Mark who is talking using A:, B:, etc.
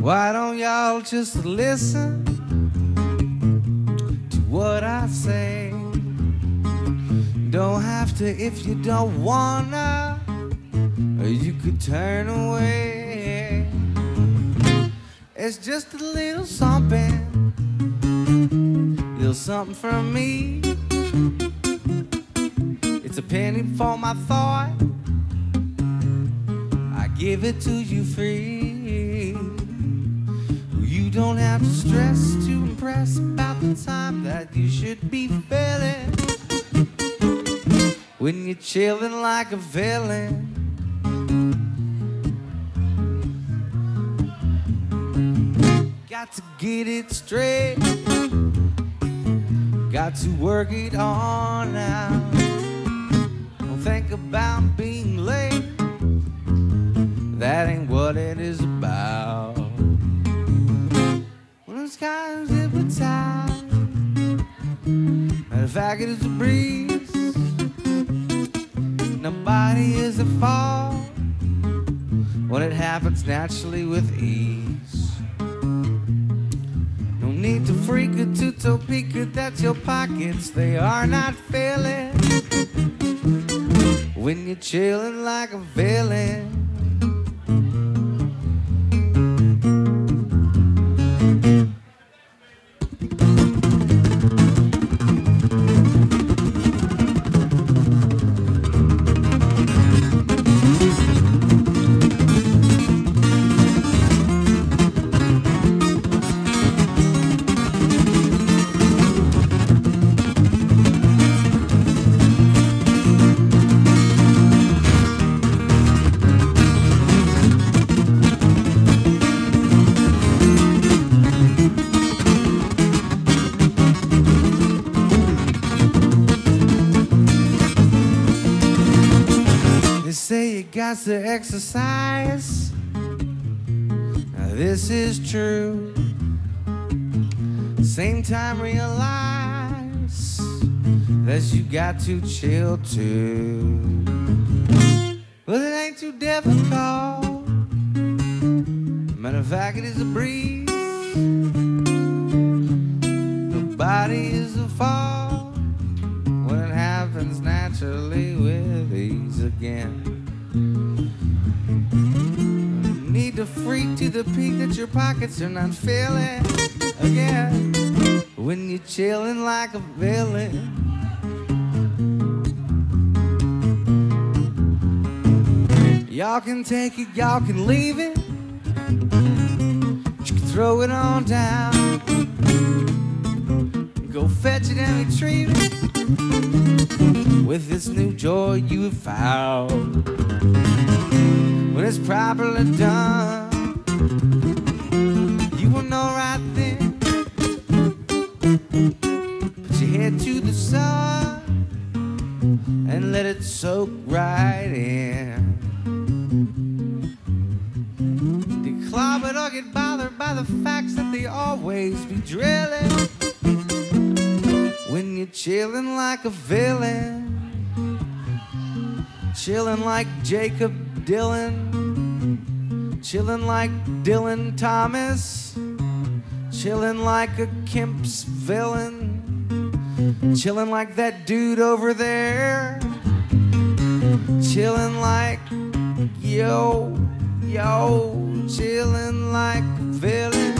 A: Why don't y'all just listen to what I say? Don't have to if you don't wanna, or you could turn away. It's just a little something from me. It's a penny for my thought, I give it to you free. You don't have to stress to impress about the time that you should be feeling when you're chilling like a villain. Got to get it straight, got to work it on now. Don't think about being late, that ain't what it is about. When the skies hypnotize, matter of fact it is a breeze. Nobody is at fault when it happens naturally with ease. No need to freak it to Topeka, that's your pockets, they are not filling when you're chilling like a villain. Got to exercise. Now this is true. Same time realize that you got to chill too. Well, it ain't too difficult. Matter of fact, it is a breeze. Nobody is a fault when it happens naturally with ease again. Need to freak to the peak that your pockets are not filling again when you're chilling like a villain. Y'all can take it, y'all can leave it, but you can throw it on down. Go fetch it and retrieve it with this new joy you have found. When it's properly done, you will know right then. Put your head to the sun and let it soak right in. Declawed or get bothered by the facts that they always be drilling when you're chilling like a villain. Chilling like Jacob Dylan, chillin' like Dylan Thomas, chillin' like a Kemp's villain, chillin' like that dude over there, chillin' like yo, chillin' like a villain.